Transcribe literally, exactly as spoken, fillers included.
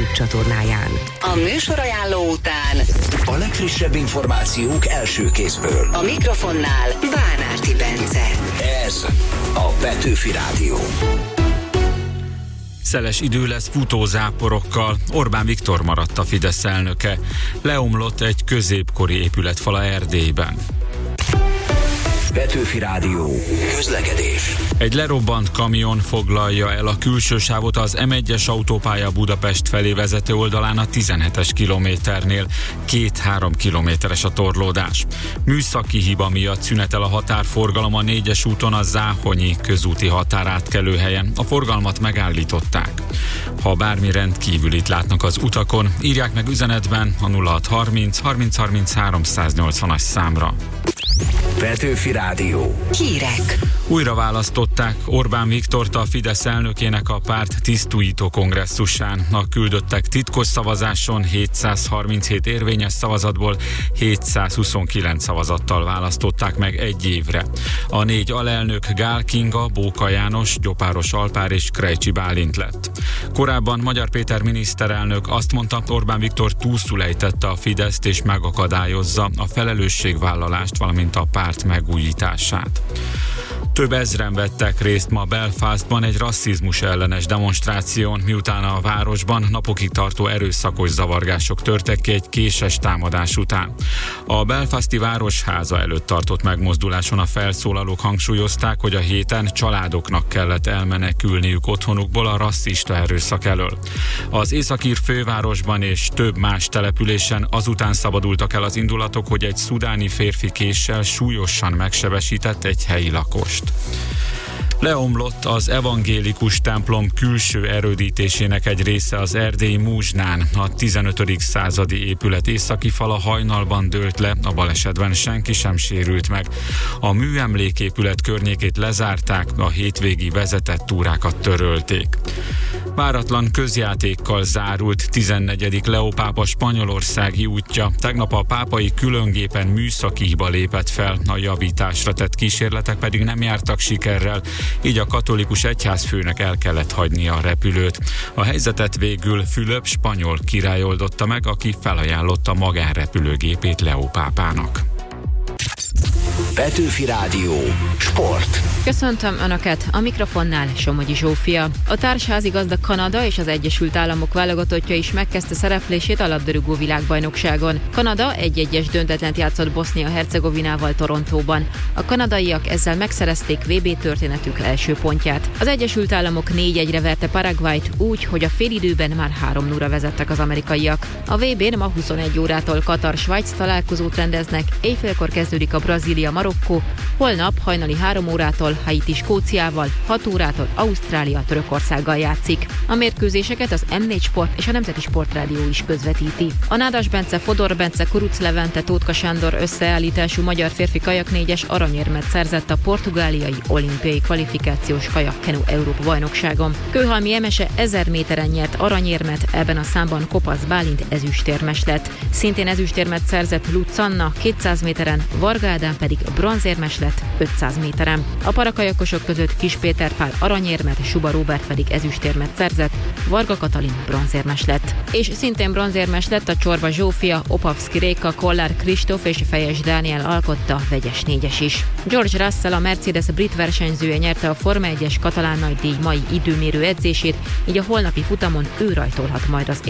YouTube csatornáján. A műsorajánló után a legfrissebb információk első kézből. A mikrofonnál Bánárti Bence. Ez a Petőfi Rádió. Szeles idő lesz futózáporokkal. Orbán Viktor maradt a Fidesz elnöke. Leomlott egy középkori épületfala Erdélyben. Petőfi Rádió. Közlekedés. Egy lerobbant kamion foglalja el a külső sávot az em egyes autópálya Budapest felé vezető oldalán a tizenhetes kilométernél. Két-három kilométeres a torlódás. Műszaki hiba miatt szünetel a határforgalom a négyes úton a Záhonyi közúti határátkelőhelyen. A forgalmat megállították. Ha bármi rendkívülit látnak az utakon, írják meg üzenetben a nulla hat harminc harminc harminc háromszáznyolcvanas számra. Petőfi Rádió. Hírek. Újra választották Orbán Viktort a Fidesz elnökének a párt tisztújító kongresszusán. A küldöttek titkos szavazáson hétszázharminchét érvényes szavazatból hétszázhuszonkilenc szavazattal választották meg egy évre. A négy alelnök Gál Kinga, Bóka János, Gyopáros Alpár és Krejcsi Bálint lett. Korábban Magyar Péter miniszterelnök azt mondta, Orbán Viktor túlszul ejtette a Fideszt és megakadályozza a felelősségvállalást, valamint a párt megújítását. Több ezren vettek részt ma Belfastban egy rasszizmus ellenes demonstráción, miután a városban napokig tartó erőszakos zavargások törtek ki egy késes támadás után. A belfasti városháza előtt tartott megmozduláson a felszólalók hangsúlyozták, hogy a héten családoknak kellett elmenekülniük otthonukból a rasszista erőszak elől. Az északír fővárosban és több más településen azután szabadultak el az indulatok, hogy egy szudáni férfi késsel súlyosan megsebesített egy helyi lakost. Leomlott az evangélikus templom külső erődítésének egy része az erdélyi Múzsnán. A tizenötödik századi épület északi fala hajnalban dőlt le, a balesetben senki sem sérült meg. A műemléképület környékét lezárták, a hétvégi vezetett túrákat törölték. Váratlan közjátékkal zárult tizennegyedik Leó pápa spanyolországi útja. Tegnap a pápai különgépen műszaki hiba lépett fel, a javításra tett kísérletek pedig nem jártak sikerrel, így a katolikus egyházfőnek el kellett hagynia a repülőt. A helyzetet végül Fülöp spanyol király oldotta meg, aki felajánlotta magánrepülőgépét Leó pápának. Petőfi Rádió. Sport. Köszöntöm Önöket, a mikrofonnál Somogyi Zsófia. A társházigazda Kanada és az Egyesült Államok válogatottja is megkezdte szereplését a labdarúgó világbajnokságon. Kanada egy-egyes döntetlent játszott Bosznia-Hercegovinával Torontóban. A kanadaiak ezzel megszerezték vé bé történetük első pontját. Az Egyesült Államok négy egyre verte Paraguayt úgy, hogy a félidőben már három nulla vezettek az amerikaiak. A vé bén ma huszonegy órától Katar-Svájc találkozót rendeznek, éjfélkor kezdődik a Brazília-Marokkó, holnap hajnali három órától Haiti Skóciával, hat órától Ausztrália Törökországgal játszik. A mérkőzéseket az em négy Sport és a Nemzeti Sportrádió is közvetíti. A Nádas Bence, Fodor Bence, Kuruc Levente, Tótka Sándor összeállítású magyar férfi kajaknégyes aranyérmet szerzett a portugáliai olimpiai kvalifikációs kajakkenu Európa bajnokságon. Kőhalmi Emese ezer méteren nyert aranyérmet, ebben a számban Kopasz Bálint ezüstérmes lett. Szintén ezüstérmet szerzett Lutz Anna kétszáz méteren, Varga Ádám pedig bronzérmes lett ötszáz méteren. A parakajakosok között Kis Péter Pál aranyérmet, Suba Róbert pedig ezüstérmet szerzett, Varga Katalin bronzérmes lett. És szintén bronzérmes lett a Csorba Zsófia, Opavszki Réka, Kollár Kristóf és Fejes Dániel alkotta vegyes négyes is. George Russell, a Mercedes brit versenyzője nyerte a Forma egyes katalán nagydíj mai időmérő edzését, így a holnapi futamon ő rajtolhat majd az